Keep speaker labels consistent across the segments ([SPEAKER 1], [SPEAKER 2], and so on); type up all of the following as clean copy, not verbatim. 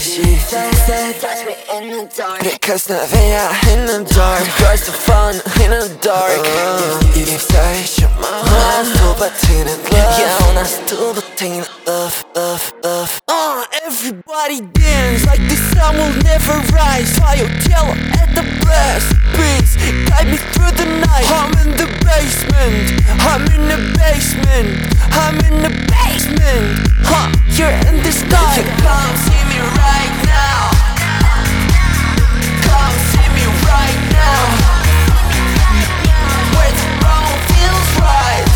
[SPEAKER 1] She said,
[SPEAKER 2] touch me in the dark.
[SPEAKER 1] Прикосновения in the dark, girls have fun in the dark. И все еще мало, стопотинен love. Yeah, у нас стопотинен love, love, love. Everybody dance like the sun will never rise. Твое тело это blast, please guide me through the night. I'm in the basement, I'm in the basement, I'm in the basement. You're in the sky. You come see me right now. Come see me right now. Where the wrong feels right.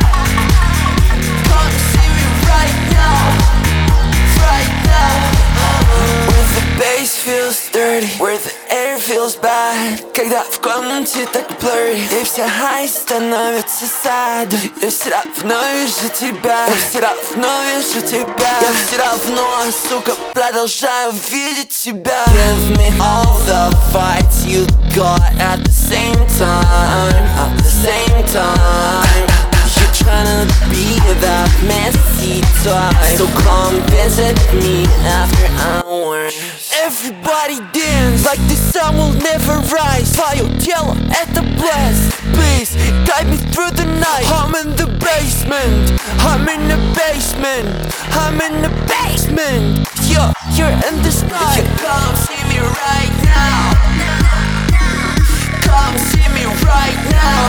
[SPEAKER 1] Come see me right now. Right now. Where the bass feels dirty, where the air feels bad. Когда в комнате так blurry, и все high становятся sad. Я все равно вижу тебя, я все равно вижу тебя. Я все равно, сука, продолжаю видеть тебя. Give me all the fights you got at the same time, at the same time. You're tryna be that messy type, so come visit me after hours. Everybody dance like the sun will never rise. Твое тело это blast, please guide me through the night. I'm in the basement, I'm in the basement, I'm in the basement. You're in the sky. You come see me right now. Come see me right now.